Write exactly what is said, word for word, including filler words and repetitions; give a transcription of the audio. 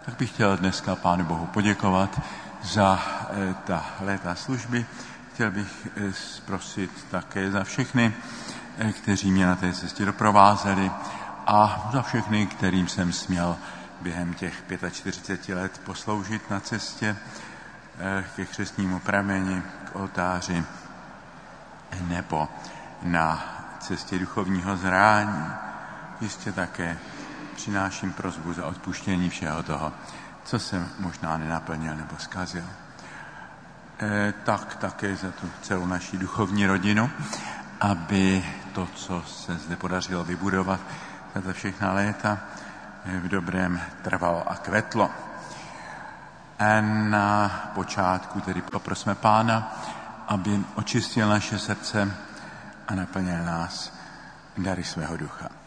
tak bych chtěl dneska Pánu Bohu poděkovat za e, ta léta služby. Chtěl bych e, prosit také za všechny, e, kteří mě na té cestě doprovázeli a za všechny, kterým jsem směl během těch čtyřiceti pěti let posloužit na cestě e, ke křestnímu prameni, k oltáři nebo na cestě duchovního zrání. Jistě také přináším prosbu za odpuštění všeho toho, co jsem možná nenaplnil nebo zkazil. E, tak také za tu celou naši duchovní rodinu, aby to, co se zde podařilo vybudovat za všechna léta, v dobrém trvalo a kvetlo. A na počátku tedy poprosme Pána, aby očistil naše srdce a naplnil nás dary svého ducha.